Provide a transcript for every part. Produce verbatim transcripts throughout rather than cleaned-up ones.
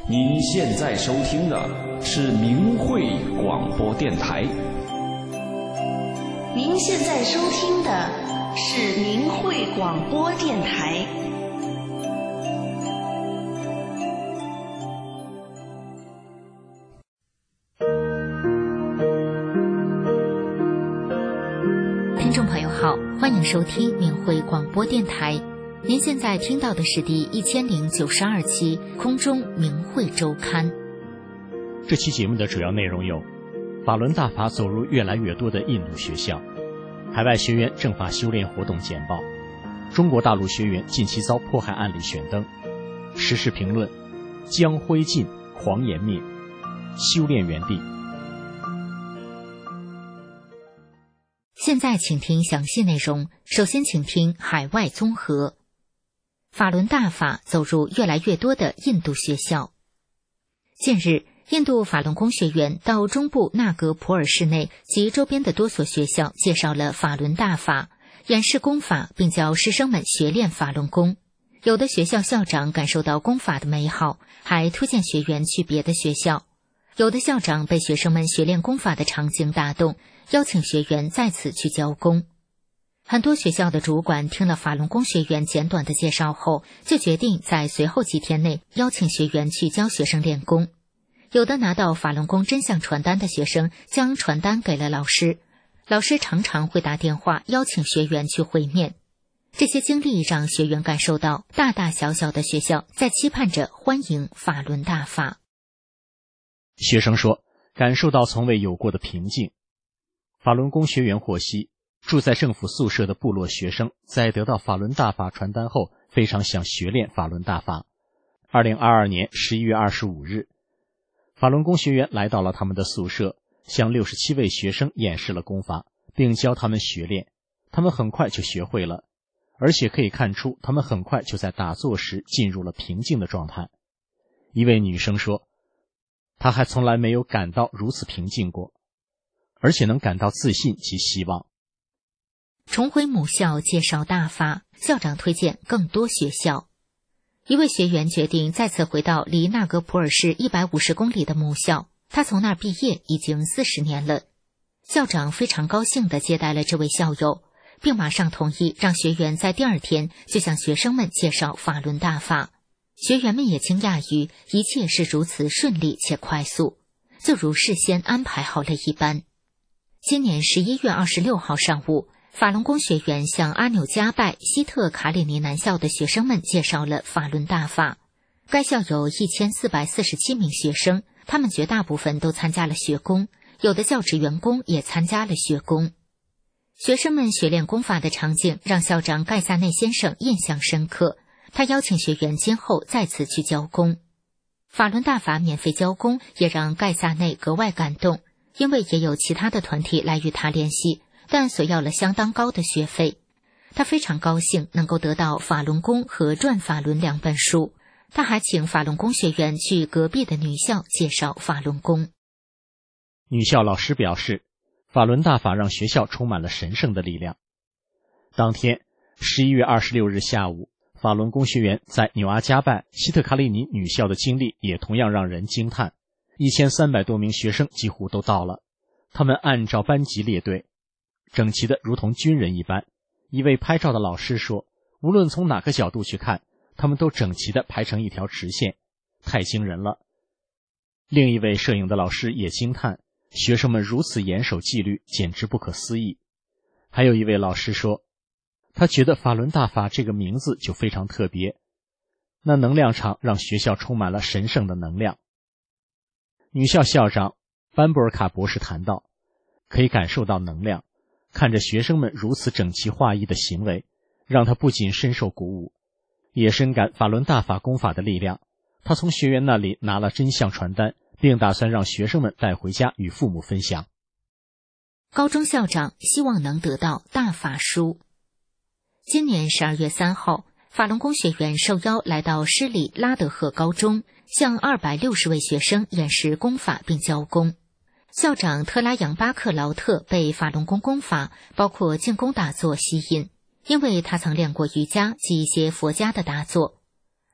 您现在收听的是明慧广播电台。 您现在收听的是明慧广播电台。 听众朋友好，欢迎收听明慧广播电台。您现在听到的是第一千零九十二期空中明慧周刊。 这期节目的主要内容有：法轮大法走入越来越多的印度学校，海外学员正法修炼活动简报，中国大陆学员近期遭迫害案例选灯，时事评论，将灰烬，狂言灭，修炼原地。 现在请听详细内容，首先请听海外综合。法轮大法走入越来越多的印度学校。近日，印度法轮功学员到中部纳格普尔市内及周边的多所学校介绍了法轮大法，演示功法，并教师生们学练法轮功。有的学校校长感受到功法的美好，还推荐学员去别的学校。有的校长被学生们学练功法的场景打动，邀请学员在此去教功。很多学校的主管听了法轮功学员简短的介绍后，就决定在随后几天内邀请学员去教学生练功。有的拿到法轮功真相传单的学生将传单给了老师，老师常常会打电话邀请学员去会面。这些经历让学员感受到大大小小的学校在期盼着欢迎法轮大法。 学生说，感受到从未有过的平静。法轮功学员获悉，住在政府宿舍的部落学生在得到法轮大法传单后，非常想学练法轮大法。二零二二年十一月二十五日，法轮功学员来到了他们的宿舍，向六十七位学生演示了功法，并教他们学练。他们很快就学会了，而且可以看出他们很快就在打坐时进入了平静的状态。一位女生说，她还从来没有感到如此平静过，而且能感到自信及希望。 重回母校介绍大法，校长推荐更多学校。一位学员决定再次回到离纳格普尔市一百五十公里的母校，他从那儿毕业已经四十年了。校长非常高兴地接待了这位校友，并马上同意让学员在第二天就向学生们介绍法轮大法。学员们也惊讶于一切是如此顺利且快速，就如事先安排好了一般。今年十一月二十六号上午，法轮功学员向阿纽加拜希特卡里尼南校的学生们介绍了法轮大法。该校有一千四百四十七名学生，他们绝大部分都参加了学功，有的教职员工也参加了学功。学生们学练功法的场景让校长盖萨内先生印象深刻，他邀请学员今后再次去教功。法轮大法免费教功也让盖萨内格外感动，因为也有其他的团体来与他联系，但索要了相当高的学费。他非常高兴能够得到法轮功和转法轮两本书，他还请法轮功学员去隔壁的女校介绍法轮功。 女校老师表示，法轮大法让学校充满了神圣的力量。当天十一月二十六日下午，法轮功学员在纽阿加拜希特卡里尼女校的经历也同样让人惊叹。一千三百多名学生几乎都到了，他们按照班级列队，整齐的如同军人一般。一位拍照的老师说，无论从哪个角度去看，他们都整齐地排成一条直线，太惊人了。另一位摄影的老师也惊叹，学生们如此严守纪律，简直不可思议。还有一位老师说，他觉得法轮大法这个名字就非常特别，那能量场让学校充满了神圣的能量。女校校长班布尔卡博士谈到，可以感受到能量，看着学生们如此整齐划一的行为，让他不仅深受鼓舞，也深感法轮大法功法的力量。他从学员那里拿了真相传单，并打算让学生们带回家与父母分享。 高中校长希望能得到大法书。今年十二月三号，法轮功学员受邀来到施里拉德赫高中，向二百六十位学生演示功法并教功。校长特拉扬巴克劳特被法轮功功法，包括静功打坐吸引，因为他曾练过瑜伽及一些佛家的打坐。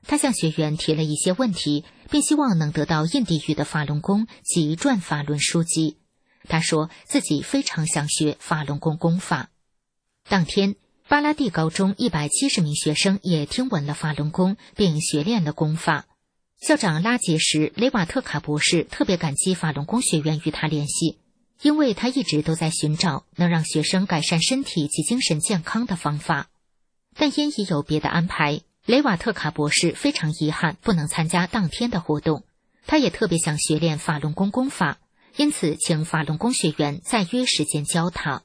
他向学员提了一些问题，并希望能得到印地语的法轮功及转法轮书籍。他说自己非常想学法轮功功法。当天，巴拉第高中一百七十名学生也听闻了法轮功，并学练了功法。校长拉杰什·雷瓦特卡博士特别感激法轮功学员与他联系，因为他一直都在寻找能让学生改善身体及精神健康的方法。但因已有别的安排，雷瓦特卡博士非常遗憾不能参加当天的活动。他也特别想学练法轮功功法，因此请法轮功学员再约时间教他。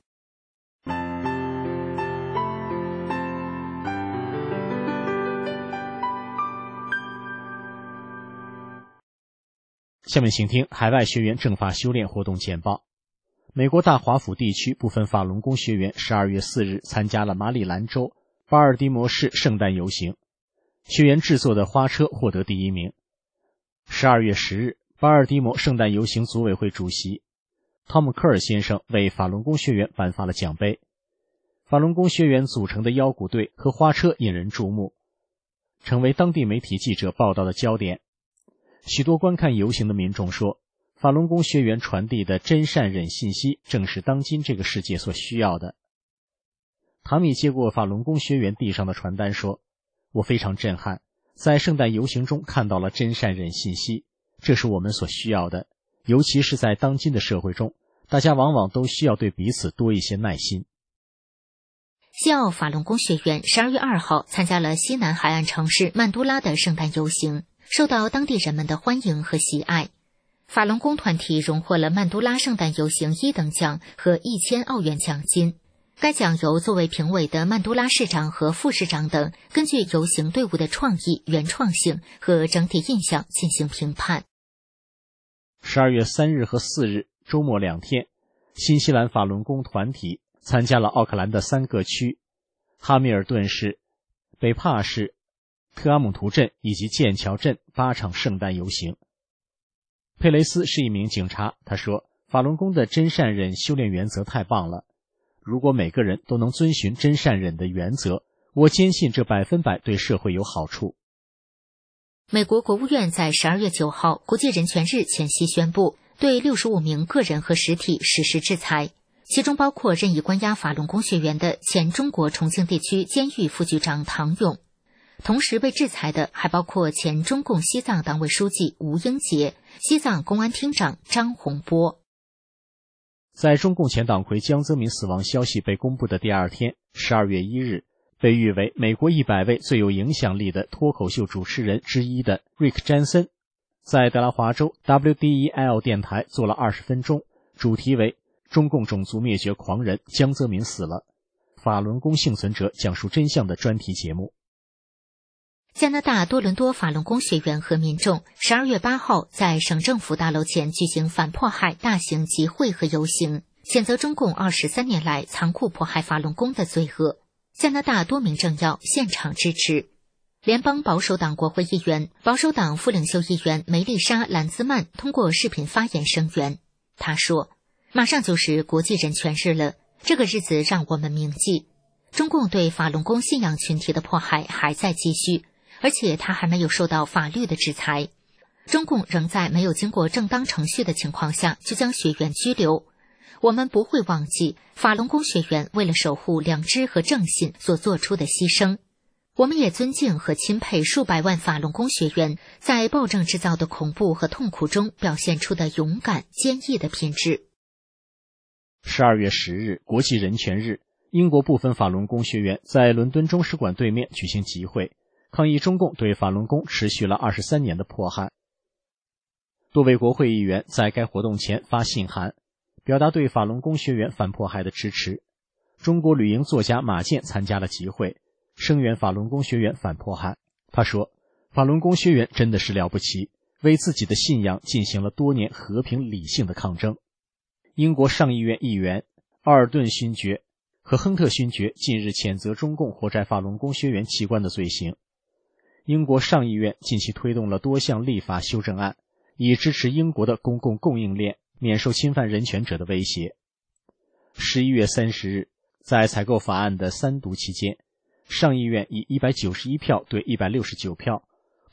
下面请听海外学员正法修炼活动简报。美国大华府地区部分法轮功学员十二月四日参加了马里兰州巴尔的摩市圣诞游行，学员制作的花车获得第一名。十二月十日，巴尔的摩圣诞游行组委会主席汤姆·科尔先生为法轮功学员颁发了奖杯。法轮功学员组成的腰鼓队和花车引人注目，成为当地媒体记者报道的焦点。许多观看游行的民众说，法轮功学员传递的真善忍信息正是当今这个世界所需要的。塔米接过法轮功学员递上的传单说，我非常震撼，在圣诞游行中看到了真善忍信息，这是我们所需要的，尤其是在当今的社会中，大家往往都需要对彼此多一些耐心。 西澳法轮功学员十二月二号参加了西南海岸城市曼都拉的圣诞游行，受到当地人们的欢迎和喜爱。法轮功团体荣获了曼都拉圣诞游行一等奖和一千澳元奖金。该奖由作为评委的曼都拉市长和副市长等根据游行队伍的创意、原创性和整体印象进行评判。 十二月三日和四日周末两天，新西兰法轮功团体参加了奥克兰的三个区，哈密尔顿市、北帕市、特阿姆图镇以及剑桥镇八场圣诞游行。佩雷斯是一名警察，他说，法轮功的真善忍修炼原则太棒了，如果每个人都能遵循真善忍的原则，我坚信这百分百对社会有好处。 美国国务院在十二月九号国际人权日前夕宣布，对六十五名个人和实体实施制裁，其中包括任意关押法轮功学员的前中国重庆地区监狱副局长唐勇。同时被制裁的还包括前中共西藏党委书记吴英杰、西藏公安厅长张洪波。 在中共前党魁江泽民死亡消息被公布的第二天，十二月一日，被誉为美国一百位最有影响力的脱口秀主持人之一的 Rick 詹森，在德拉华州 W D E L 电台做了二十分钟，主题为中共种族灭绝狂人江泽民死了，法轮功幸存者讲述真相的专题节目。 加拿大多伦多法轮功学员和民众十二月八号在省政府大楼前举行反迫害大型集会和游行，谴责中共二十三年来残酷迫害法轮功的罪恶。加拿大多名政要现场支持。联邦保守党国会议员、保守党副领袖议员梅丽莎·兰兹曼通过视频发言声援。他说，马上就是国际人权日了，这个日子让我们铭记，中共对法轮功信仰群体的迫害还在继续，而且他还没有受到法律的制裁。中共仍在没有经过正当程序的情况下就将学员拘留。我们不会忘记法轮功学员为了守护良知和正信所做出的牺牲。我们也尊敬和钦佩数百万法轮功学员在暴政制造的恐怖和痛苦中表现出的勇敢、坚毅的品质。 十二月十日，国际人权日，英国部分法轮功学员在伦敦中使馆对面举行集会，抗议中共对法轮功持续了二十三年的迫害。多位国会议员在该活动前发信函，表达对法轮功学员反迫害的支持。中国旅营作家马健参加了集会，声援法轮功学员反迫害。他说，法轮功学员真的是了不起，为自己的信仰进行了多年和平理性的抗争。英国上议院议员奥尔顿勋爵和亨特勋爵近日谴责中共活摘法轮功学员器官的罪行。英国上议院近期推动了多项立法修正案，以支持英国的公共供应链免受侵犯人权者的威胁。十一月三十日，在采购法案的三读期间，上议院以一百九十一票对一百六十九票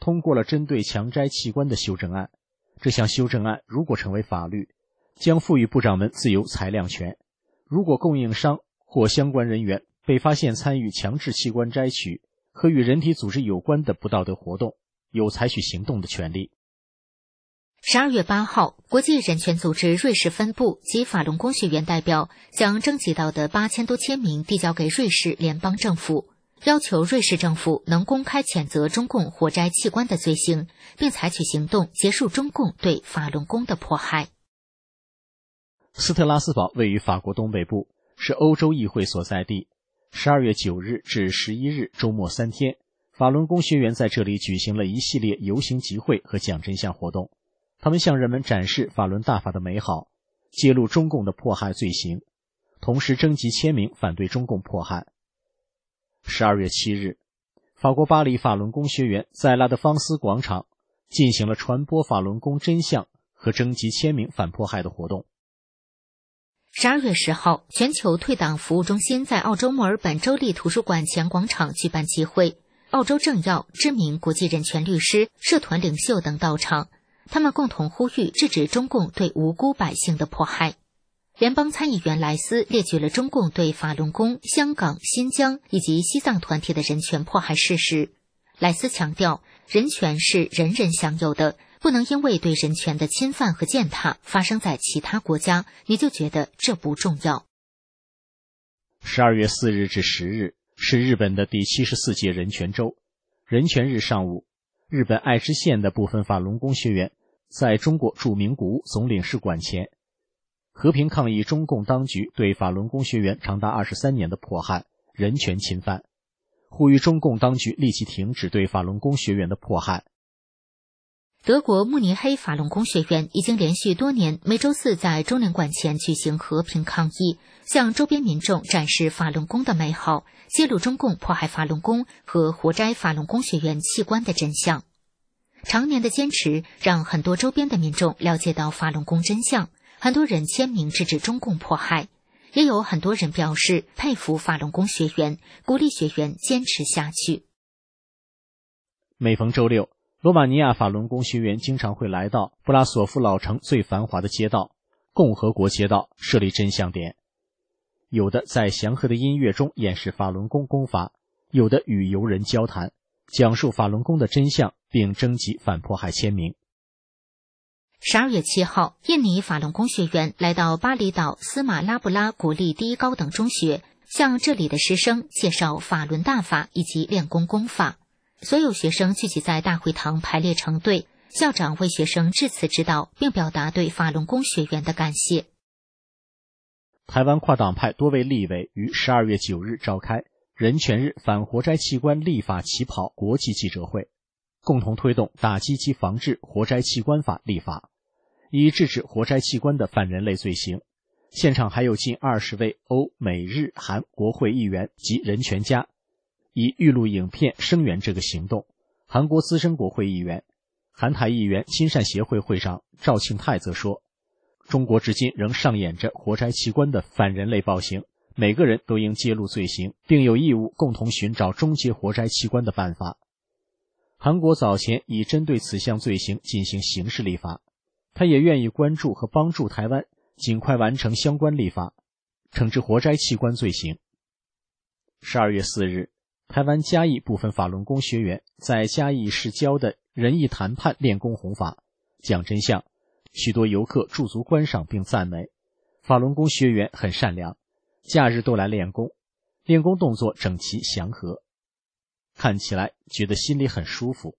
通过了针对强摘器官的修正案。这项修正案如果成为法律，将赋予部长们自由裁量权。如果供应商或相关人员被发现参与强制器官摘取和与人体组织有关的不道德活动，有采取行动的权利。 十二月八号，国际人权组织瑞士分部及法轮功学员代表将征集到的八千多签名递交给瑞士联邦政府，要求瑞士政府能公开谴责中共活摘器官的罪行，并采取行动结束中共对法轮功的迫害。 斯特拉斯堡位于法国东北部，是欧洲议会所在地。十二月九日至十一日周末三天，法轮功学员在这里举行了一系列游行集会和讲真相活动。他们向人们展示法轮大法的美好，揭露中共的迫害罪行，同时征集签名反对中共迫害。十二月七日，法国巴黎法轮功学员在拉德芳斯广场进行了传播法轮功真相和征集签名反迫害的活动。 十二月十号，全球退党服务中心在澳洲墨尔本州立图书馆前广场举办集会，澳洲政要、知名国际人权律师、社团领袖等到场，他们共同呼吁制止中共对无辜百姓的迫害。联邦参议员莱斯列举了中共对法轮功、香港、新疆以及西藏团体的人权迫害事实。莱斯强调，人权是人人享有的，不能因为对人权的侵犯和践踏发生在其他国家，你就觉得这不重要。 十二月四日至十日是日本的第七十四届人权周。人权日上午，日本爱知县的部分法轮功学员在中国驻名古屋总领事馆前和平抗议中共当局对法轮功学员长达二十三年的迫害、人权侵犯，呼吁中共当局立即停止对法轮功学员的迫害。 德国慕尼黑法轮功学员已经连续多年每周四在中领馆前举行和平抗议，向周边民众展示法轮功的美好，揭露中共迫害法轮功和活摘法轮功学员器官的真相。常年的坚持让很多周边的民众了解到法轮功真相，很多人签名制止中共迫害，也有很多人表示佩服法轮功学员，鼓励学员坚持下去。 每逢周六，罗马尼亚法轮功学员经常会来到布拉索夫老城最繁华的街道共和国街道设立真相点，有的在祥和的音乐中演示法轮功功法，有的与游人交谈，讲述法轮功的真相，并征集反迫害签名。 十二月七号，印尼法轮功学员来到巴厘岛斯马拉布拉国立第一高等中学，向这里的师生介绍法轮大法以及练功功法。所有学生聚集在大会堂排列成队，校长为学生致辞指导，并表达对法轮功学员的感谢。 台湾跨党派多位立委于十二月九日召开人权日反活摘器官立法起跑国际记者会，共同推动打击及防治活摘器官法立法，以制止活摘器官的反人类罪行。现场还有近二十位欧美日韩国会议员及人权家，以预录影片声援这个行动。韩国资深国会议员、韩台议员亲善协会会长赵庆泰则说，中国至今仍上演着活摘器官的反人类暴行，每个人都应揭露罪行，并有义务共同寻找终结活摘器官的办法。韩国早前已针对此项罪行进行刑事立法，他也愿意关注和帮助台湾尽快完成相关立法，惩治活摘器官罪行。十二月四日，台湾嘉义部分法轮功学员在嘉义市郊的仁义谈判练功弘法，讲真相，许多游客驻足观赏并赞美法轮功学员很善良，假日都来练功，练功动作整齐祥和，看起来觉得心里很舒服。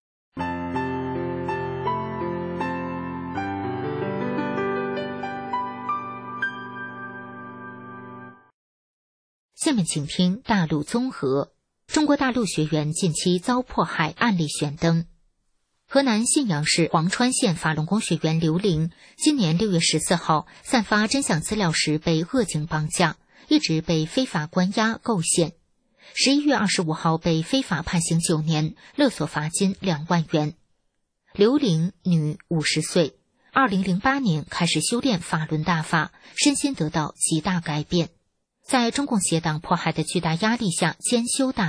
下面请听大陆综合。中国大陆学员近期遭迫害案例选登。河南信阳市黄川县法轮功学员刘玲，今年六月十四号散发真相资料时被恶警绑架，一直被非法关押构陷。十一月二十五号被非法判刑九年，勒索罚金两万元。刘玲，女，五十岁，二零零八年开始修炼法轮大法，身心得到极大改变。在中共邪党迫害的巨大压力下兼修大法，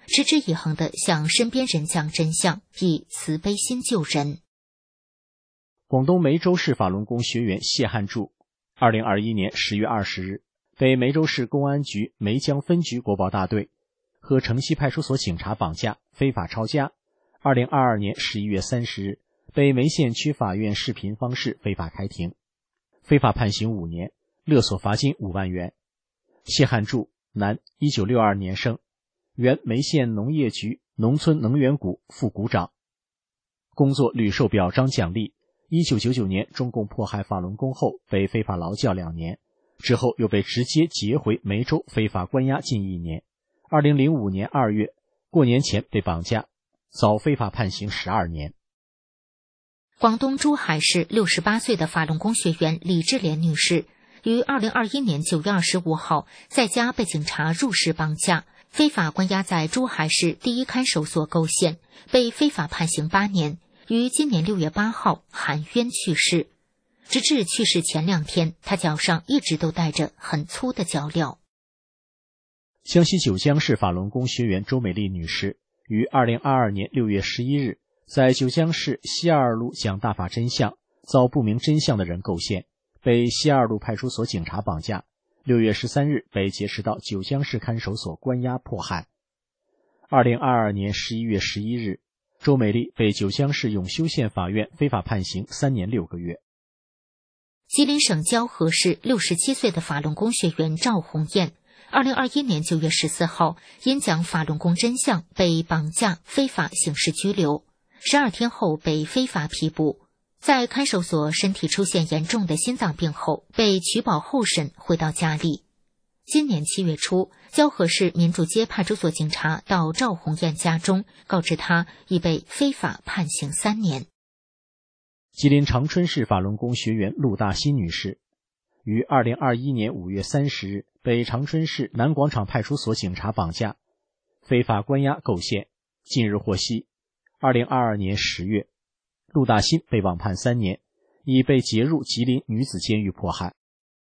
持之以恒地向身边人讲真相，以慈悲心救人。 广东梅州市法轮功学员谢汉柱，二零二一年十月二十日被梅州市公安局梅江分局国保大队和城西派出所警察绑架，非法抄家。二零二二年十一月三十日被梅县区法院视频方式非法开庭，非法判刑五年，勒索罚金五万元。谢汉柱，男，一九六二年生，原梅县农业局农村能源股副股长，工作屡受表彰奖励。一九九九年中共迫害法轮功后被非法劳教两年，之后又被直接劫回梅州非法关押近一年。二零零五年二月过年前被绑架，遭非法判刑十二年。 广东珠海市六十八岁的法轮功学员李志莲女士，于二零二一年九月二十五号在家被警察入室绑架，非法关押在珠海市第一看守所构陷，被非法判刑八年，于今年六月八号含冤去世。直至去世前两天，他脚上一直都带着很粗的脚镣。 江西九江市法轮功学员周美丽女士于二零二二年六月十一日在九江市西二路讲大法真相，遭不明真相的人构陷，被西二路派出所警察绑架，六月十三日被劫持到九江市看守所关押迫害。二零二二年十一月十一日，周美丽被九江市永修县法院非法判刑三年六个月。 吉林省蛟河市六十七岁的法轮功学员赵红艳，二零二一年九月十四号因讲法轮功真相被绑架，非法刑事拘留，十二天后被非法批捕，在看守所身体出现严重的心脏病后，被取保候审回到家里。今年七月初，蛟河市民主街派出所警察到赵红艳家中，告知她已被非法判刑三年。 吉林长春市法轮功学员陆大新女士于二零二一年五月三十日被长春市南广场派出所警察绑架，非法关押构陷，近日获悉，二零二二年十月，陆大新被网判三年，已被劫入吉林女子监狱迫害。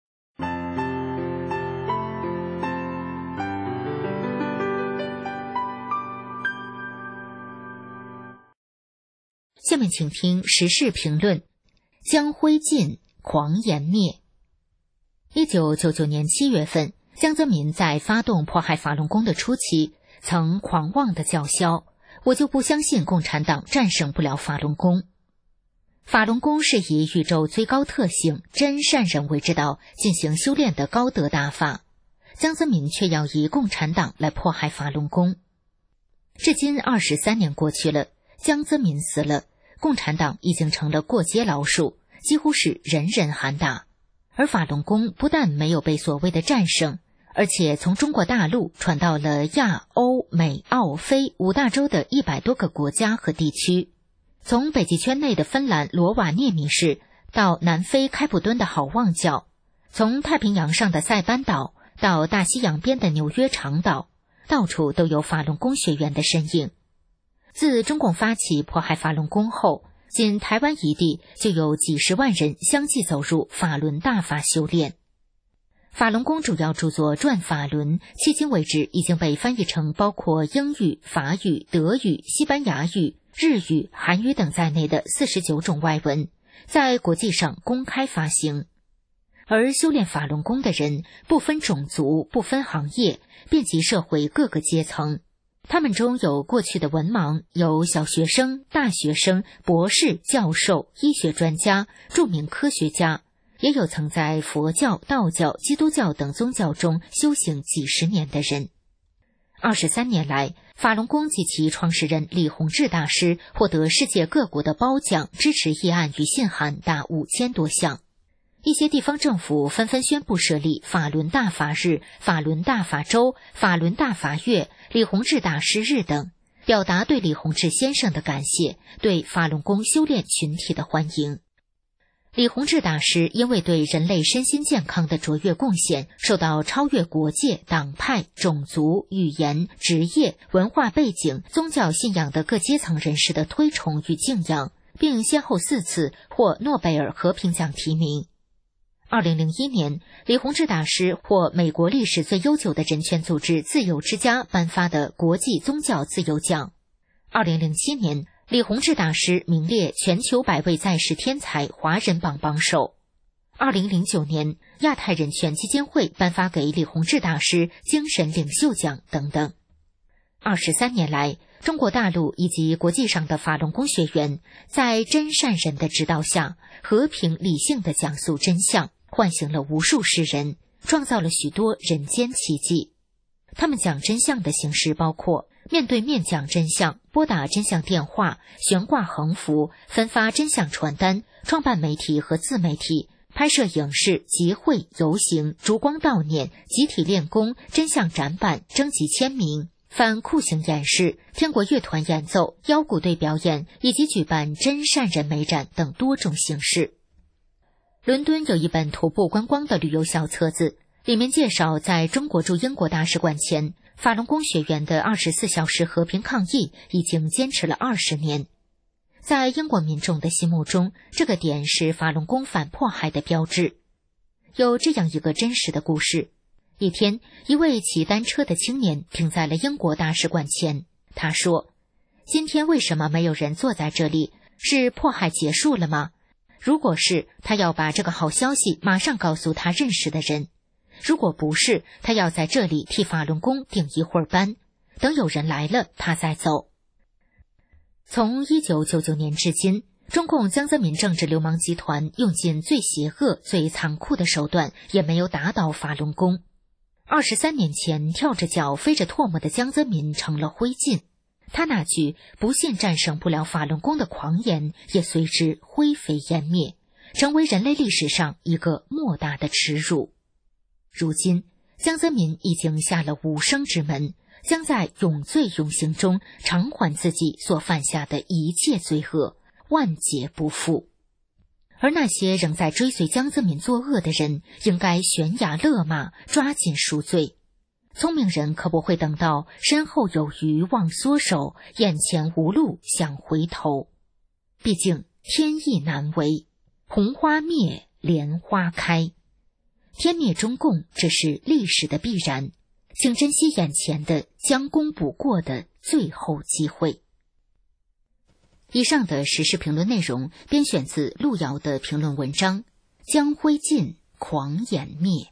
下面请听时事评论：江辉尽，狂言灭。一九九九年七月份，江泽民在发动迫害法轮功的初期，曾狂妄地叫嚣：“我就不相信共产党战胜不了法轮功。”法轮功是以宇宙最高特性真善忍为之道进行修炼的高德大法，江泽民却要以共产党来迫害法轮功。至今二十三年过去了，江泽民死了，共产党已经成了过街老鼠，几乎是人人喊打。而法轮功不但没有被所谓的战胜，而且从中国大陆传到了亚、欧、美、澳、非五大洲的一百多个国家和地区。从北极圈内的芬兰罗瓦涅米市到南非开普敦的好望角，从太平洋上的塞班岛到大西洋边的纽约长岛，到处都有法轮功学员的身影。自中共发起迫害法轮功后，仅台湾一地就有几十万人相继走入法轮大法修炼。法轮功主要著作《转法轮》迄今为止已经被翻译成包括英语、法语、德语、西班牙语、日语、韩语等在内的四十九种外文，在国际上公开发行。而修炼法轮功的人不分种族，不分行业，遍及社会各个阶层。他们中有过去的文盲，有小学生、大学生、博士、教授、医学专家、著名科学家，也有曾在佛教、道教、基督教等宗教中修行几十年的人。二十三年来，法轮功及其创始人李洪志大师获得世界各国的褒奖、支持议案与信函达五千多项。一些地方政府纷纷宣布设立法轮大法日、法轮大法周、法轮大法月、李洪志大师日等，表达对李洪志先生的感谢，对法轮功修炼群体的欢迎。李洪志大师因为对人类身心健康的卓越贡献，受到超越国界、党派、种族、语言、职业、文化背景、宗教信仰的各阶层人士的推崇与敬仰，并先后四次获诺贝尔和平奖提名。 二零零一年，李洪志大师获美国历史最悠久的人权组织自由之家颁发的国际宗教自由奖。二零零七年，李洪志大师名列全球百位在世天才华人榜榜首。二零零九年，亚太人权基金会颁发给李洪志大师精神领袖奖等等。二十三年来，中国大陆以及国际上的法轮功学员在真善人的指导下，和平理性地讲述真相，唤醒了无数世人，创造了许多人间奇迹。他们讲真相的形式包括面对面讲真相、拨打真相电话、悬挂横幅、分发真相传单、创办媒体和自媒体、拍摄影视、集会、游行、烛光悼念、集体练功、真相展板、征集签名、反酷刑演示、天国乐团演奏、腰鼓队表演，以及举办真善人美展等多种形式。伦敦有一本徒步观光的旅游小册子，里面介绍在中国驻英国大使馆前，法轮功学员的二十四小时和平抗议已经坚持了二十年。在英国民众的心目中，这个点是法轮功反迫害的标志。有这样一个真实的故事。一天，一位骑单车的青年停在了英国大使馆前。他说：“今天为什么没有人坐在这里？是迫害结束了吗？如果是，他要把这个好消息马上告诉他认识的人；如果不是，他要在这里替法轮功顶一会儿班，等有人来了，他再走。”从一九九九年至今，中共江泽民政治流氓集团用尽最邪恶、最残酷的手段，也没有打倒法轮功。二十三年前，跳着脚飞着唾沫的江泽民成了灰烬，他那句不信战胜不了法轮功的狂言也随之灰飞烟灭，成为人类历史上一个莫大的耻辱。如今，江泽民已经下了无生之门，将在永罪永刑中偿还自己所犯下的一切罪恶，万劫不复。而那些仍在追随江泽民作恶的人，应该悬崖勒马，抓紧赎罪。聪明人可不会等到身后有余忘缩手，眼前无路想回头。毕竟天意难违，红花灭，莲花开。天灭中共，这是历史的必然，请珍惜眼前的将功补过的最后机会。以上的时事评论内容编选自路遥的评论文章《将灰烬，狂言灭》。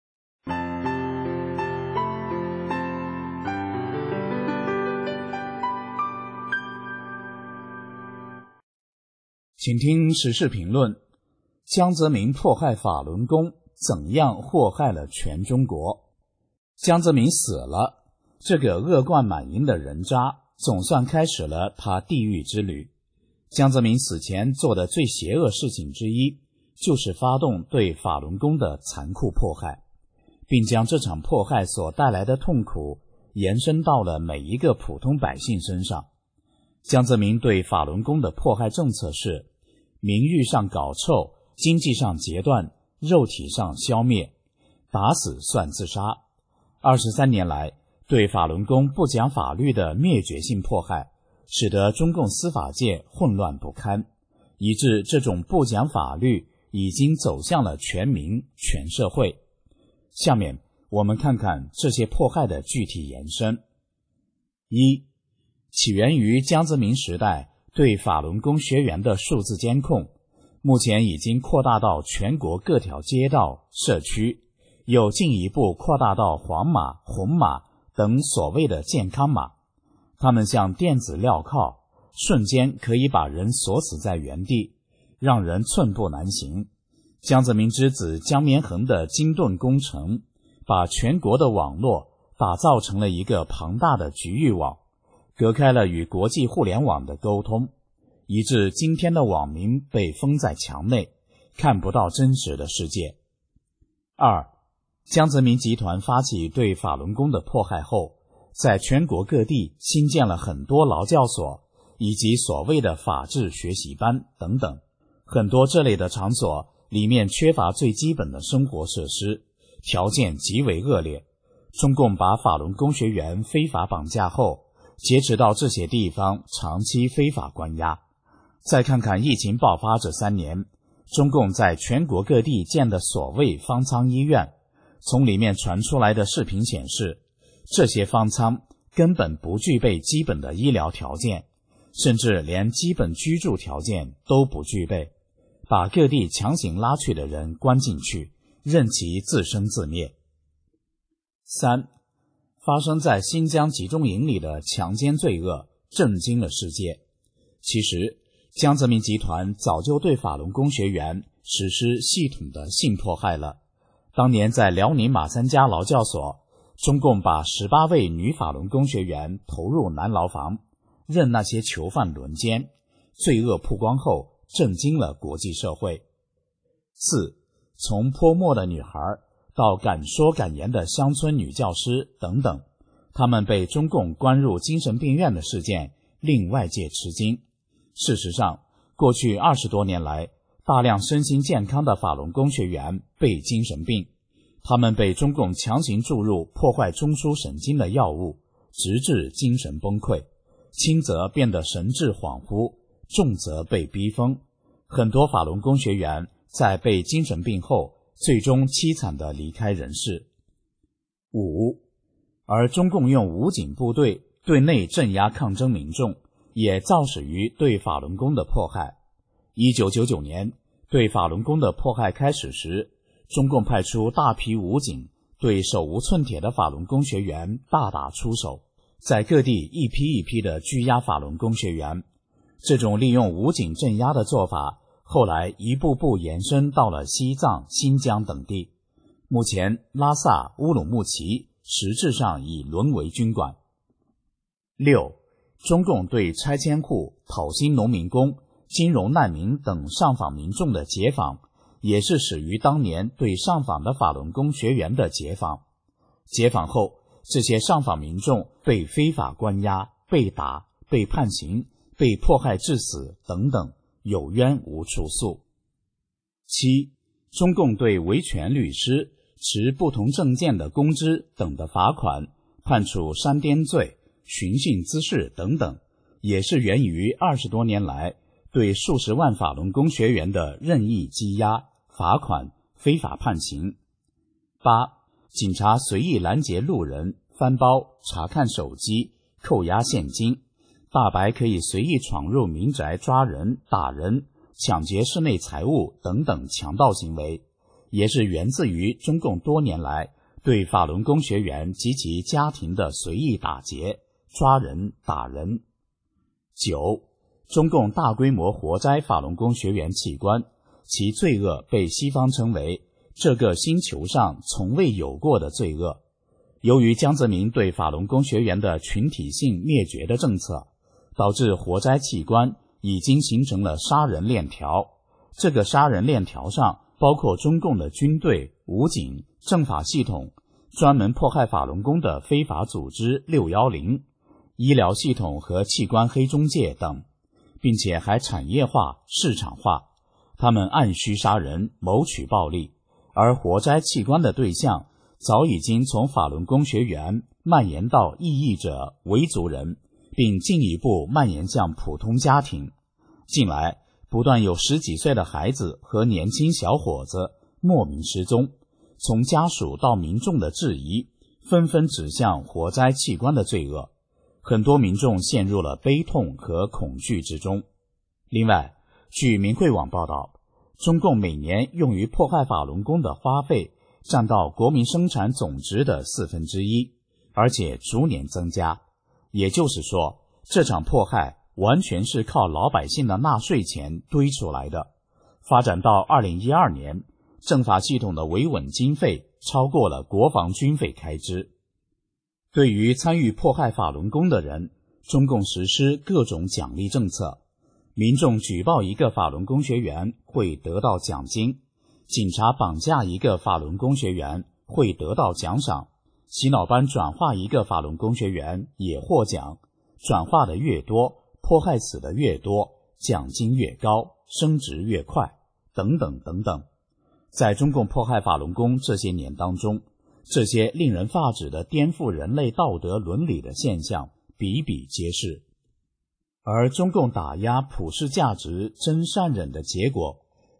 请听时事评论：江泽民迫害法轮功，怎样祸害了全中国？江泽民死了，这个恶贯满盈的人渣总算开始了他地狱之旅。江泽民死前做的最邪恶事情之一，就是发动对法轮功的残酷迫害，并将这场迫害所带来的痛苦延伸到了每一个普通百姓身上。江泽民对法轮功的迫害政策是：名誉上搞臭，经济上截断，肉体上消灭，打死算自杀。二十三年来，对法轮功不讲法律的灭绝性迫害，使得中共司法界混乱不堪，以致这种不讲法律已经走向了全民全社会。下面我们看看这些迫害的具体延伸。一、起源于江泽民时代对法轮功学员的数字监控，目前已经扩大到全国各条街道、社区，又进一步扩大到黄码、红码等所谓的健康码。他们像电子镣铐，瞬间可以把人锁死在原地，让人寸步难行。江泽民之子江绵恒的精盾工程，把全国的网络打造成了一个庞大的局域网，隔开了与国际互联网的沟通，以致今天的网民被封在墙内，看不到真实的世界。二、江泽民集团发起对法轮功的迫害后，在全国各地新建了很多劳教所以及所谓的法治学习班等等，很多这类的场所里面缺乏最基本的生活设施，条件极为恶劣。中共把法轮功学员非法绑架后，截止到这些地方长期非法关押。再看看疫情爆发这三年， 中共在全国各地建的所谓方舱医院，从里面传出来的视频显示，这些方舱根本不具备基本的医疗条件，甚至连基本居住条件都不具备，把各地强行拉去的人关进去，任其自生自灭。三，发生在新疆集中营里的强奸罪恶震惊了世界。其实江泽民集团早就对法轮功学员实施系统的性迫害了。当年在辽宁马三家劳教所，中共把十八位女法轮功学员投入男牢房，任那些囚犯轮奸，罪恶曝光后震惊了国际社会。四，从泼墨的女孩到敢说敢言的乡村女教师等等，他们被中共关入精神病院的事件令外界吃惊。事实上，过去二十多年来，大量身心健康的法轮功学员被精神病，他们被中共强行注入破坏中枢神经的药物，直至精神崩溃，轻则变得神志恍惚，重则被逼疯。很多法轮功学员在被精神病后，最终凄惨地离开人世。五，而中共用武警部队对内镇压抗争民众，也肇始于对法轮功的迫害。一九九九年，对法轮功的迫害开始时，中共派出大批武警对手无寸铁的法轮功学员大打出手，在各地一批一批地拘押法轮功学员。这种利用武警镇压的做法，后来一步步延伸到了西藏、新疆等地。目前拉萨、乌鲁木齐实质上已沦为军管。六，中共对拆迁户、讨薪农民工、金融难民等上访民众的解访，也是始于当年对上访的法轮功学员的解访。解访后，这些上访民众被非法关押、被打、被判刑、被迫害致死等等，有冤无处诉。七，中共对维权律师、持不同政见的公知等的罚款，判处煽颠罪、寻衅滋事等等，也是源于二十多年来对数十万法轮功学员的任意羁押、罚款、非法判刑。八，警察随意拦截路人、翻包、查看手机、扣押现金，大白可以随意闯入民宅抓人、打人、抢劫室内财物等等强盗行为，也是源自于中共多年来对法轮功学员及其家庭的随意打劫、抓人、打人。九，中共大规模活摘法轮功学员器官，其罪恶被西方称为这个星球上从未有过的罪恶。由于江泽民对法轮功学员的群体性灭绝的政策，导致活摘器官已经形成了杀人链条。这个杀人链条上包括中共的军队、武警、政法系统，专门迫害法轮功的非法组织六一零，医疗系统和器官黑中介等，并且还产业化、市场化。他们按需杀人，谋取暴利，而活摘器官的对象早已经从法轮功学员蔓延到异议者、维族人，并进一步蔓延向普通家庭。近来不断有十几岁的孩子和年轻小伙子莫名失踪，从家属到民众的质疑纷纷指向活摘器官的罪恶，很多民众陷入了悲痛和恐惧之中。另外，据明慧网报道，中共每年用于迫害法轮功的花费占到国民生产总值的四分之一，而且逐年增加。也就是说，这场迫害完全是靠老百姓的纳税钱堆出来的。发展到二零一二年，政法系统的维稳经费超过了国防军费开支。对于参与迫害法轮功的人，中共实施各种奖励政策。民众举报一个法轮功学员会得到奖金，警察绑架一个法轮功学员会得到奖赏，洗脑班转化一个法轮功学员也获奖，转化的越多，迫害死的越多，奖金越高，升职越快，等等等等。在中共迫害法轮功这些年当中，这些令人发指的颠覆人类道德伦理的现象比比皆是。而中共打压普世价值真善忍的结果，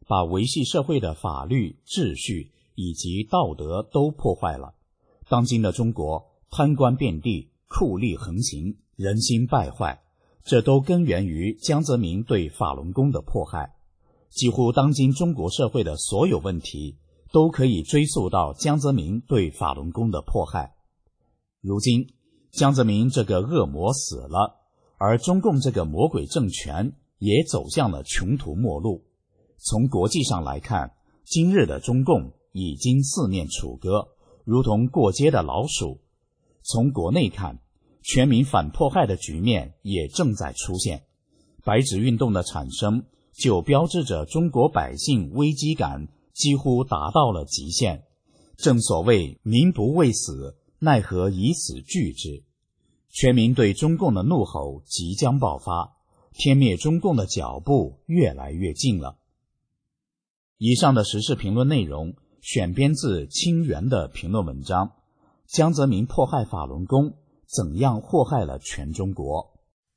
把维系社会的法律、秩序以及道德都破坏了。当今的中国贪官遍地，酷吏横行，人心败坏，这都根源于江泽民对法轮功的迫害。几乎当今中国社会的所有问题都可以追溯到江泽民对法轮功的迫害。如今江泽民这个恶魔死了，而中共这个魔鬼政权也走向了穷途末路。从国际上来看，今日的中共已经四面楚歌，如同过街的老鼠。从国内看，全民反迫害的局面也正在出现。白纸运动的产生就标志着中国百姓危机感几乎达到了极限。正所谓民不畏死，奈何以死惧之。全民对中共的怒吼即将爆发，天灭中共的脚步越来越近了。以上的时事评论内容选编自清源的评论文章，江泽民迫害法轮功，怎样祸害了全中国。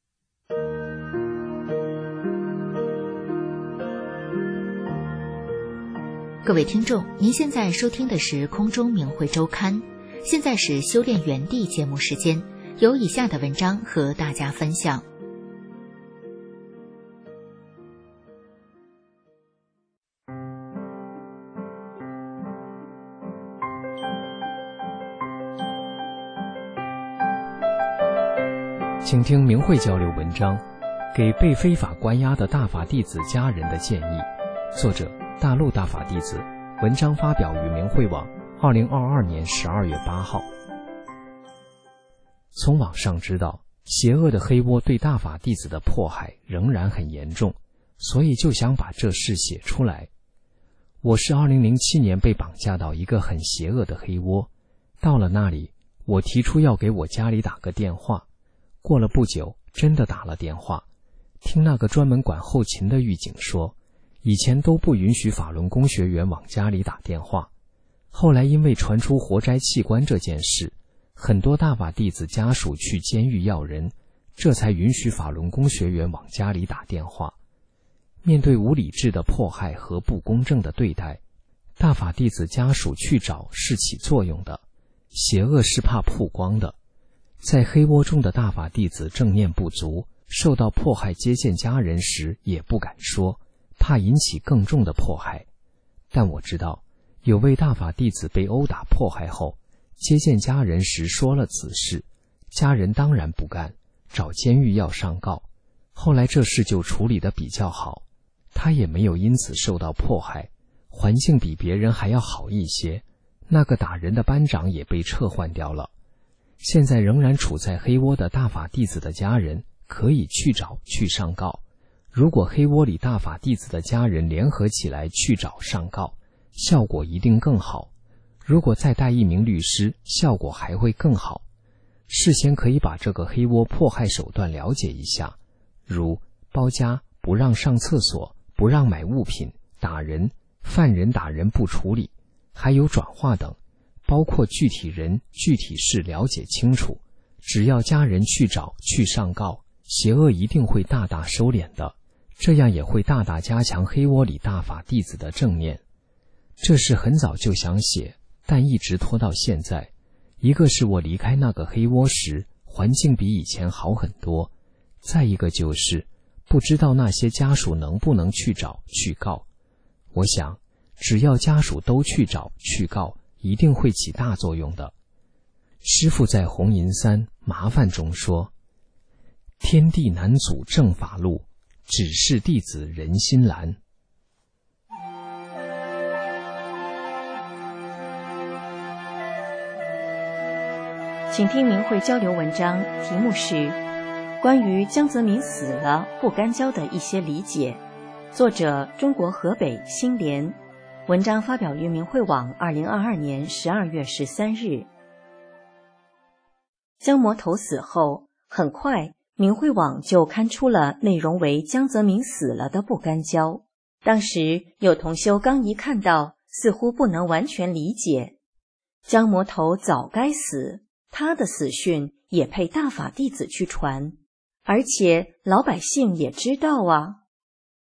各位听众，您现在收听的是空中明慧周刊，现在是修炼园地节目时间，有以下的文章和大家分享。 请听明慧交流文章，给被非法关押的大法弟子家人的建议，作者大陆大法弟子，文章发表于明慧网，二零二二年十二月八号。从网上知道，邪恶的黑窝对大法弟子的迫害仍然很严重，所以就想把这事写出来。我是二零零七年被绑架到一个很邪恶的黑窝，到了那里，我提出要给我家里打个电话。过了不久，真的打了电话，听那个专门管后勤的狱警说，以前都不允许法轮功学员往家里打电话，后来因为传出活摘器官这件事，很多大法弟子家属去监狱要人，这才允许法轮功学员往家里打电话。面对无理智的迫害和不公正的对待，大法弟子家属去找是起作用的，邪恶是怕曝光的。在黑窝中的大法弟子正念不足，受到迫害接见家人时也不敢说，怕引起更重的迫害。但我知道，有位大法弟子被殴打迫害后，接见家人时说了此事，家人当然不干，找监狱要上告。后来这事就处理得比较好，他也没有因此受到迫害，环境比别人还要好一些。那个打人的班长也被撤换掉了。现在仍然处在黑窝的大法弟子的家人可以去找去上告，如果黑窝里大法弟子的家人联合起来去找上告，效果一定更好。如果再带一名律师，效果还会更好。事先可以把这个黑窝迫害手段了解一下，如包夹、不让上厕所、不让买物品、打人、犯人打人不处理，还有转化等，包括具体人、具体事了解清楚，只要家人去找去上告，邪恶一定会大大收敛的，这样也会大大加强黑窝里大法弟子的正念。这事很早就想写，但一直拖到现在。一个是我离开那个黑窝时，环境比以前好很多，再一个就是不知道那些家属能不能去找去告。我想只要家属都去找去告，一定会起大作用的。师父在红银三麻烦中说，天地难阻正法路，只是弟子人心蓝。 请听明慧交流文章，题目是关于江泽民死了不干胶的一些理解，作者中国河北新联，文章发表于明慧网二零二二年十二月十三日。江魔头死后，很快明慧网就刊出了内容为江泽民死了的不干胶。当时有同修刚一看到，似乎不能完全理解，江魔头早该死，他的死讯也配大法弟子去传，而且老百姓也知道啊。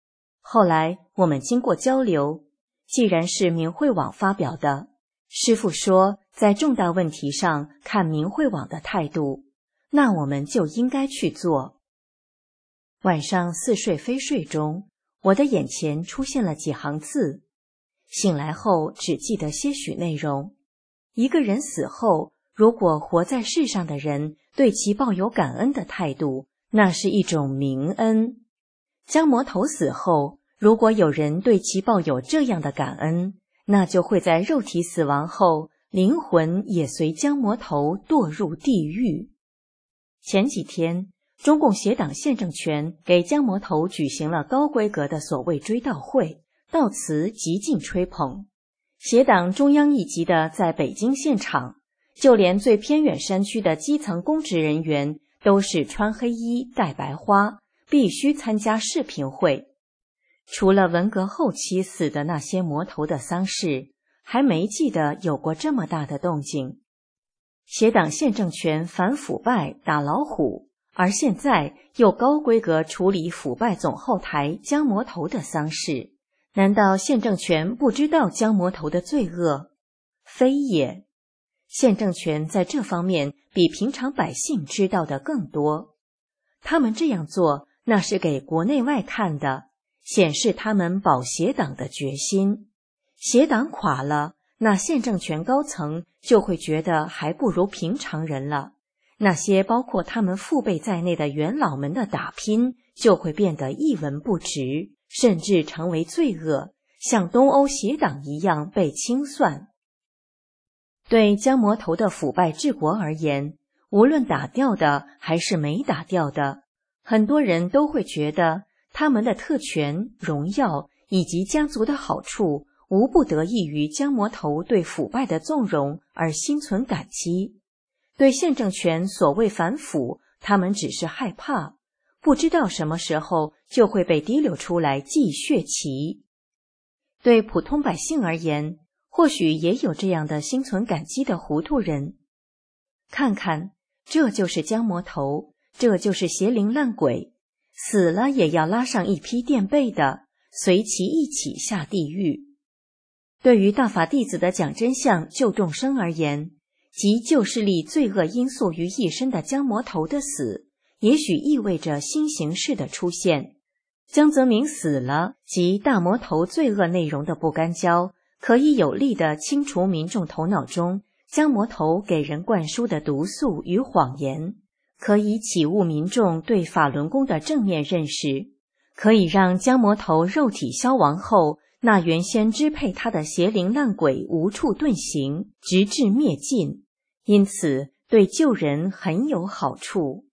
后来我们经过交流，既然是明慧网发表的，师父说在重大问题上看明慧网的态度，那我们就应该去做。晚上似睡非睡中，我的眼前出现了几行字，醒来后只记得些许内容。一个人死后，如果活在世上的人对其抱有感恩的态度，那是一种明恩。姜魔头死后，如果有人对其抱有这样的感恩，那就会在肉体死亡后，灵魂也随姜魔头堕入地狱。前几天，中共协党宪政权给姜魔头举行了高规格的所谓追悼会，悼词极尽吹捧。协党中央一级的在北京现场，就连最偏远山区的基层公职人员都是穿黑衣戴白花，必须参加视频会。除了文革后期死的那些魔头的丧事，还没记得有过这么大的动静。协党宪政权反腐败打老虎，而现在又高规格处理腐败总后台姜魔头的丧事，难道宪政权不知道姜魔头的罪恶？非也，宪政权在这方面比平常百姓知道的更多。他们这样做，那是给国内外看的，显示他们保协党的决心。协党垮了，那宪政权高层就会觉得还不如平常人了，那些包括他们父辈在内的元老们的打拼就会变得一文不值，甚至成为罪恶，像东欧协党一样被清算。对姜魔头的腐败治国而言，无论打掉的还是没打掉的，很多人都会觉得他们的特权、荣耀以及家族的好处无不得益于姜魔头对腐败的纵容而心存感激。对宪政权所谓反腐，他们只是害怕，不知道什么时候就会被提溜出来祭血旗。对普通百姓而言，或许也有这样的心存感激的糊涂人。看看，这就是姜魔头，这就是邪灵烂鬼，死了也要拉上一批垫背的，随其一起下地狱。对于大法弟子的讲真相救众生而言，集旧势力罪恶因素于一身的姜魔头的死，也许意味着新形势的出现。江泽民死了，及大魔头罪恶内容的不干交，可以有力地清除民众头脑中姜魔头给人灌输的毒素与谎言，可以启悟民众对法轮功的正面认识，可以让姜魔头肉体消亡后，那原先支配他的邪灵烂鬼无处遁形，直至灭尽，因此对救人很有好处。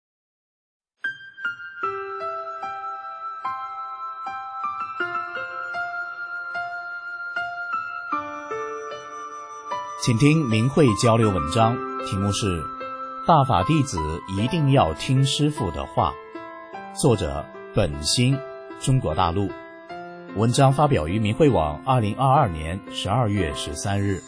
请听明慧交流文章，题目是大法弟子一定要听师父的话，作者本心，中国大陆。文章发表于明慧网二零二二年十二月十三日。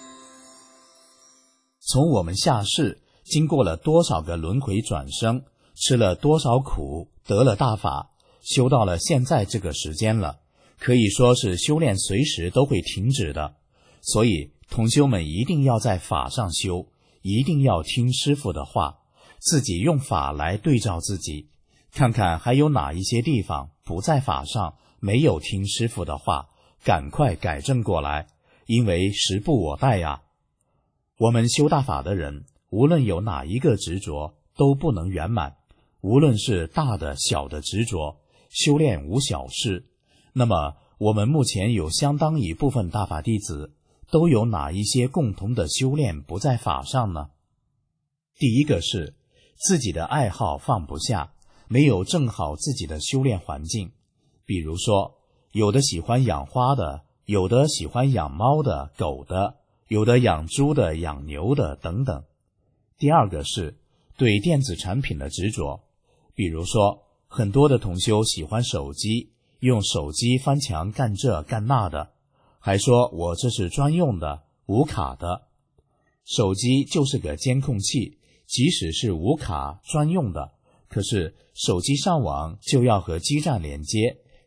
从我们下世经过了多少个轮回转生，吃了多少苦，得了大法，修到了现在这个时间了，可以说是修炼随时都会停止的。所以同修们一定要在法上修，一定要听师父的话，自己用法来对照自己，看看还有哪一些地方不在法上，没有听师父的话，赶快改正过来，因为时不我待呀。我们修大法的人，无论有哪一个执着都不能圆满，无论是大的小的执着，修炼无小事。那么我们目前有相当一部分大法弟子都有哪一些共同的修炼不在法上呢？第一个是自己的爱好放不下，没有正好自己的修炼环境。比如说，有的喜欢养花的，有的喜欢养猫的、狗的，有的养猪的、养牛的等等。第二个是对电子产品的执着，比如说很多的同修喜欢手机，用手机翻墙干这干那的，还说我这是专用的，无卡的。手机就是个监控器，即使是无卡专用的，可是手机上网就要和基站连接，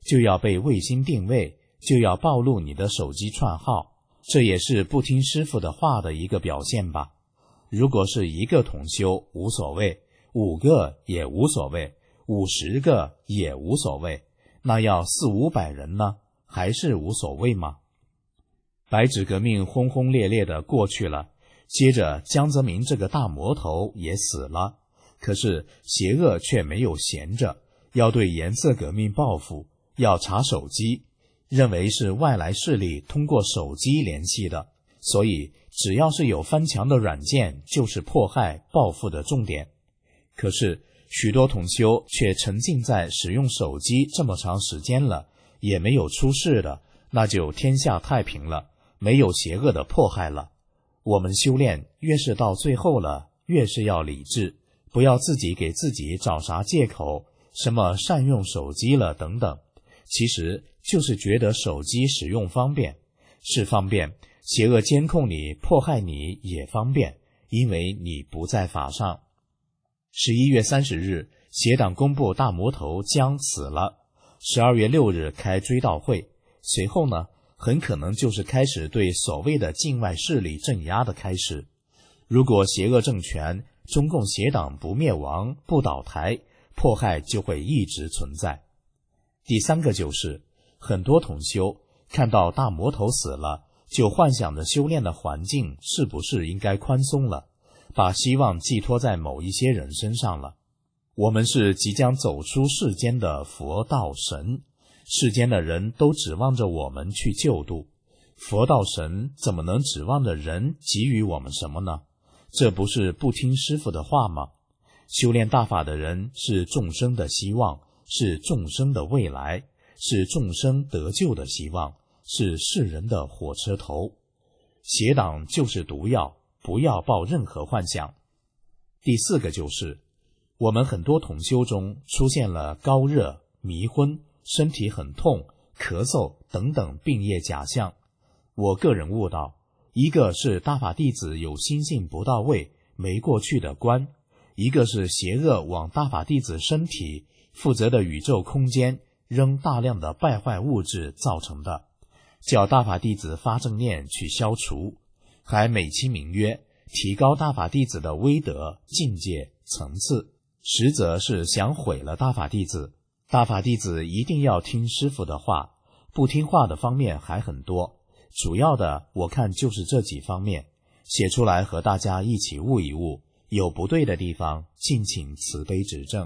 就要被卫星定位，就要暴露你的手机串号，这也是不听师傅的话的一个表现吧。如果是一个同修无所谓，五个也无所谓，五十个也无所谓，那要四五百人呢，还是无所谓吗？白纸革命轰轰烈烈地过去了，接着江泽民这个大魔头也死了，可是邪恶却没有闲着，要对颜色革命报复，要查手机，认为是外来势力通过手机联系的，所以只要是有翻墙的软件，就是迫害报复的重点。可是许多同修却沉浸在使用手机这么长时间了，也没有出事的，那就天下太平了，没有邪恶的迫害了。我们修炼越是到最后了，越是要理智，不要自己给自己找啥借口，什么善用手机了等等，其实就是觉得手机使用方便，是方便，邪恶监控你迫害你也方便，因为你不在法上。十一月三十日，邪党公布大魔头江死了，十二月六日开追悼会，随后呢很可能就是开始对所谓的境外势力镇压的开始。如果邪恶政权中共邪党不灭亡不倒台，迫害就会一直存在。第三个就是很多同修看到大魔头死了，就幻想着修炼的环境是不是应该宽松了，把希望寄托在某一些人身上了。我们是即将走出世间的佛道神，世间的人都指望着我们去救度，佛道神怎么能指望着人给予我们什么呢？这不是不听师父的话吗？修炼大法的人是众生的希望，是众生的未来，是众生得救的希望，是世人的火车头。邪党就是毒药，不要抱任何幻想。第四个就是我们很多同修中出现了高热、迷昏、身体很痛、咳嗽等等病业假象。我个人悟到，一个是大法弟子有心性不到位，没过去的关，一个是邪恶往大法弟子身体负责的宇宙空间扔大量的败坏物质造成的，叫大法弟子发正念去消除，还美其名曰提高大法弟子的威德、境界、层次，实则是想毁了大法弟子。大法弟子一定要听师父的话，不听话的方面还很多，主要的我看就是这几方面，写出来和大家一起悟一悟，有不对的地方敬请慈悲指正。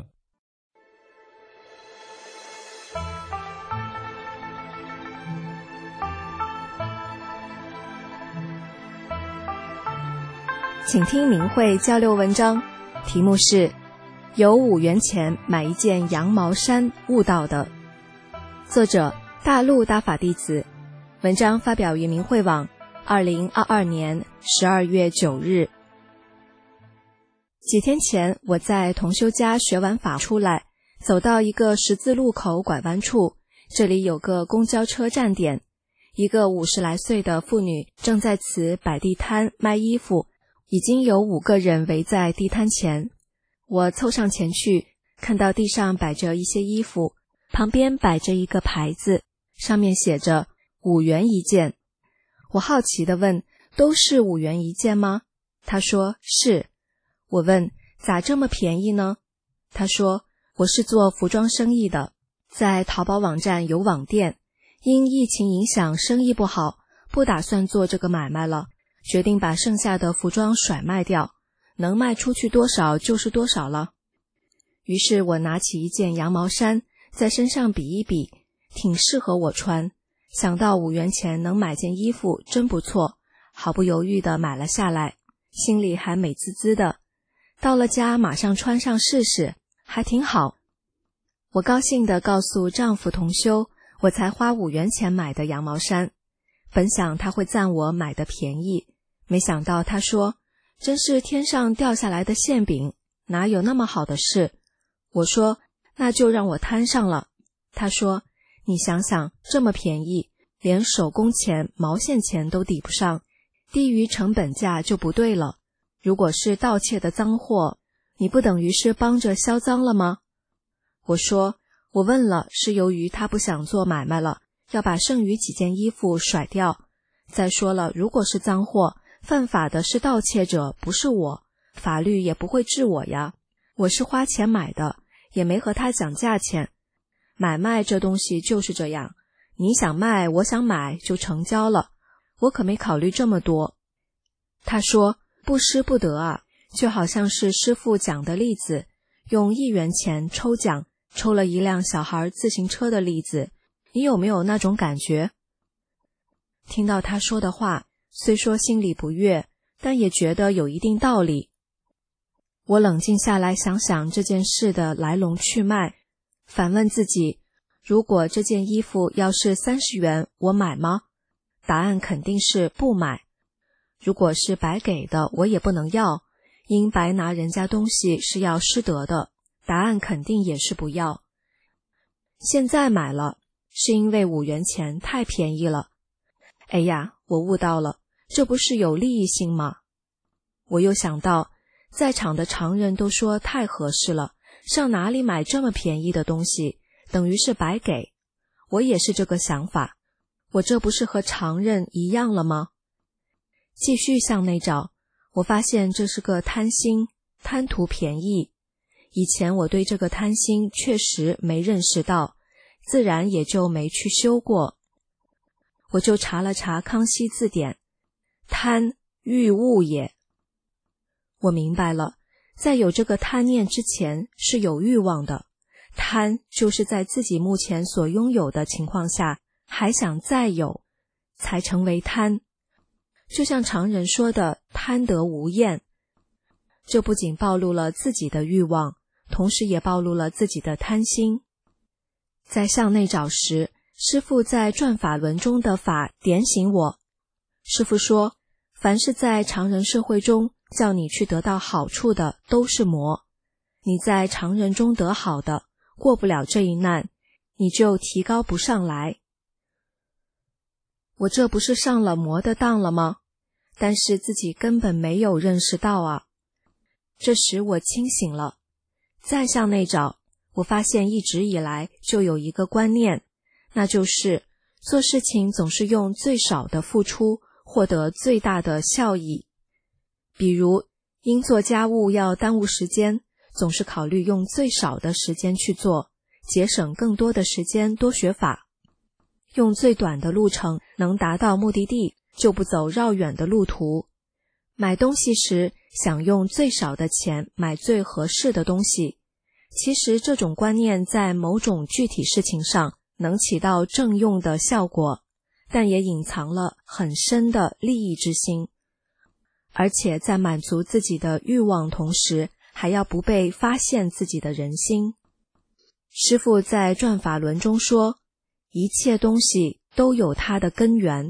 请听明慧交流文章，题目是有五元钱买一件羊毛衫悟道的，作者大陆大法弟子，文章发表于明慧网二零二二年十二月九日。几天前我在同修家学完法出来，走到一个十字路口拐弯处，这里有个公交车站点，一个五十来岁的妇女正在此摆地摊卖衣服，已经有五个人围在地摊前。我凑上前去，看到地上摆着一些衣服，旁边摆着一个牌子，上面写着五元一件。我好奇地问，都是五元一件吗？他说是。我问，咋这么便宜呢？他说，我是做服装生意的，在淘宝网站有网店，因疫情影响生意不好，不打算做这个买卖了，决定把剩下的服装甩卖掉，能卖出去多少就是多少了。于是我拿起一件羊毛衫，在身上比一比，挺适合我穿，想到五元钱能买件衣服真不错，毫不犹豫地买了下来，心里还美滋滋的。到了家马上穿上试试，还挺好。我高兴地告诉丈夫同修，我才花五元钱买的羊毛衫。本想他会赞我买的便宜，没想到他说，真是天上掉下来的馅饼，哪有那么好的事？我说，那就让我摊上了。他说，你想想，这么便宜，连手工钱、毛线钱都抵不上，低于成本价就不对了。如果是盗窃的赃货，你不等于是帮着销赃了吗？我说， 我问了，是由于他不想做买卖了，要把剩余几件衣服甩掉。再说了，如果是赃货，犯法的是盗窃者，不是我，法律也不会治我呀。我是花钱买的，也没和他讲价钱。买卖这东西就是这样，你想卖，我想买，就成交了。我可没考虑这么多。他说，不失不得啊，就好像是师父讲的例子，用一元钱抽奖，抽了一辆小孩自行车的例子，你有没有那种感觉？听到他说的话，虽说心里不悦，但也觉得有一定道理。我冷静下来想想这件事的来龙去脉，反问自己，如果这件衣服要是三十元，我买吗？答案肯定是不买。如果是白给的，我也不能要，因白拿人家东西是要失德的，答案肯定也是不要。现在买了，是因为五元钱太便宜了。哎呀，我悟到了，这不是有利益性吗？我又想到，在场的常人都说太合适了，上哪里买这么便宜的东西，等于是白给。我也是这个想法，我这不是和常人一样了吗？继续向内找，我发现这是个贪心，贪图便宜。以前我对这个贪心确实没认识到，自然也就没去修过。我就查了查康熙字典，贪，欲物也。我明白了，在有这个贪念之前是有欲望的，贪就是在自己目前所拥有的情况下还想再有，才成为贪。就像常人说的贪得无厌，这不仅暴露了自己的欲望，同时也暴露了自己的贪心。在向内找时，师父在转法轮中的法点醒我。师父说，凡是在常人社会中叫你去得到好处的都是魔，你在常人中得好的，过不了这一难，你就提高不上来。我这不是上了魔的当了吗？但是自己根本没有认识到啊。这时我清醒了，再向内找，我发现一直以来就有一个观念，那就是做事情总是用最少的付出获得最大的效益。比如因做家务要耽误时间，总是考虑用最少的时间去做，节省更多的时间多学法。用最短的路程能达到目的地，就不走绕远的路途。买东西时想用最少的钱买最合适的东西。其实这种观念在某种具体事情上能起到正用的效果，但也隐藏了很深的利益之心。而且在满足自己的欲望同时，还要不被发现自己的人心。师父在转法轮中说，一切东西都有它的根源。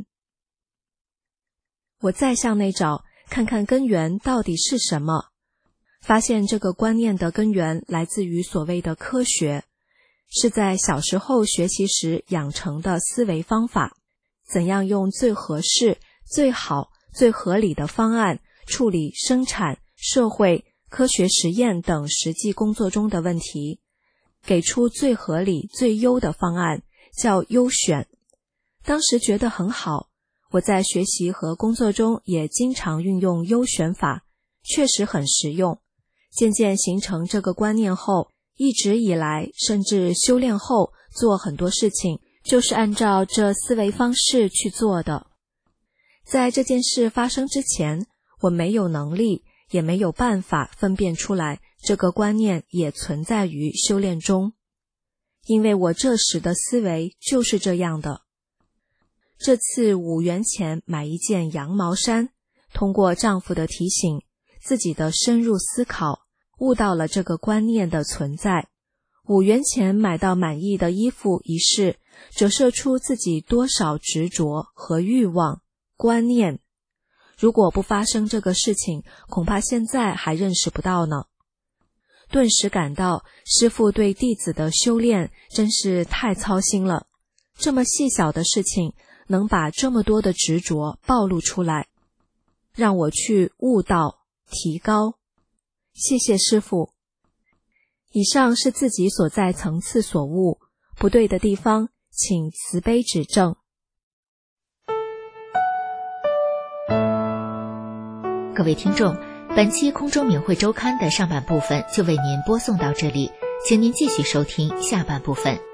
我再向内找，看看根源到底是什么。发现这个观念的根源来自于所谓的科学，是在小时候学习时养成的思维方法，怎样用最合适、最好、最合理的方案处理生产、社会、科学实验等实际工作中的问题，给出最合理、最优的方案，叫优选。当时觉得很好，我在学习和工作中也经常运用优选法，确实很实用。渐渐形成这个观念后，一直以来甚至修炼后做很多事情就是按照这思维方式去做的。在这件事发生之前，我没有能力也没有办法分辨出来这个观念也存在于修炼中，因为我这时的思维就是这样的。这次五元钱买一件羊毛衫，通过丈夫的提醒，自己的深入思考，悟到了这个观念的存在。五元钱买到满意的衣服一事，折射出自己多少执着和欲望、观念。如果不发生这个事情，恐怕现在还认识不到呢。顿时感到师父对弟子的修炼真是太操心了，这么细小的事情能把这么多的执着暴露出来，让我去悟道提高。谢谢师父。 以上是自己所在层次所悟，不对的地方，请慈悲指正。 各位听众，本期空中明慧周刊的上半部分就为您播送到这里，请您继续收听下半部分。